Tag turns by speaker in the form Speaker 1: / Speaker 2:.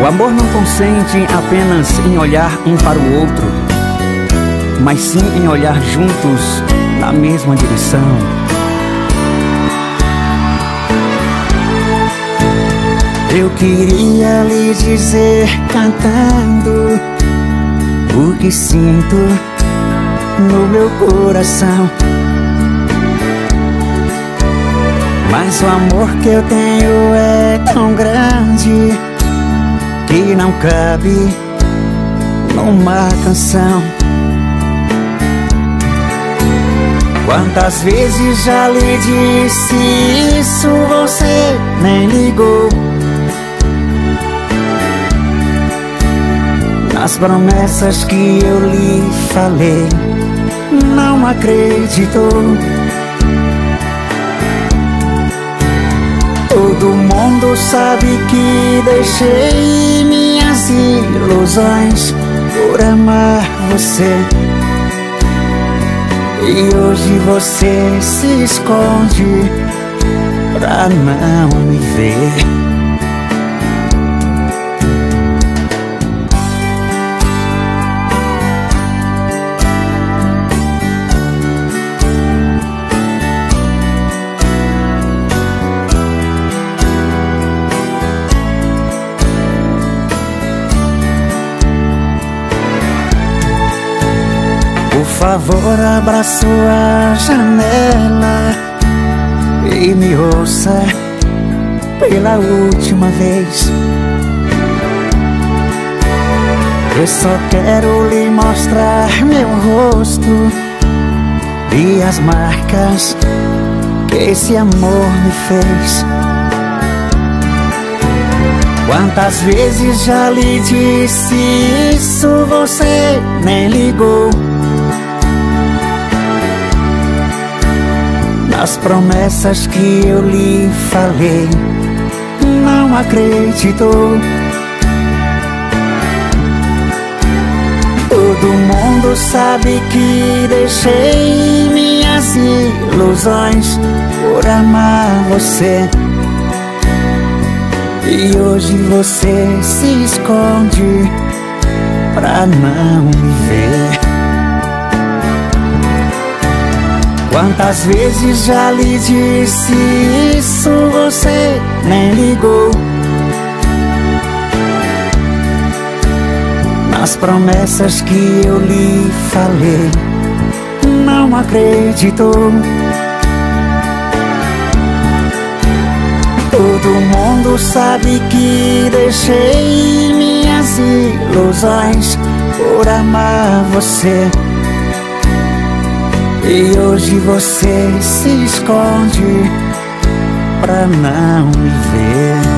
Speaker 1: O amor não consente apenas em olhar um para o outro, mas sim em olhar juntos na mesma direção. Eu queria lhe dizer cantando o que sinto no meu coração, mas o amor que eu tenho é tão grande que não cabe numa canção. Quantas vezes já lhe disse isso, você nem ligou. Nas promessas que eu lhe falei, não acreditou. Todo mundo sabe que deixei minhas ilusões por amar você, e hoje você se esconde pra não me ver. Por favor, abra sua janela e me ouça pela última vez. Eu só quero lhe mostrar meu rosto e as marcas que esse amor me fez. Quantas vezes já lhe disse isso, você nem ligou. Nas promessas que eu lhe falei, não acreditou. Todo mundo sabe que deixei minhas ilusões por amar você, e hoje você se esconde pra não me ver. Quantas vezes já lhe disse isso, você nem ligou. Nas promessas que eu lhe falei, não acreditou. Todo mundo sabe que deixei minhas ilusões por amar você, e hoje você se esconde pra não me ver.